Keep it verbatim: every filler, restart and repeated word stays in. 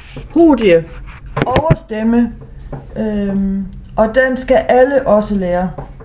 Hodie, overstemme, øhm, og den skal alle også lære.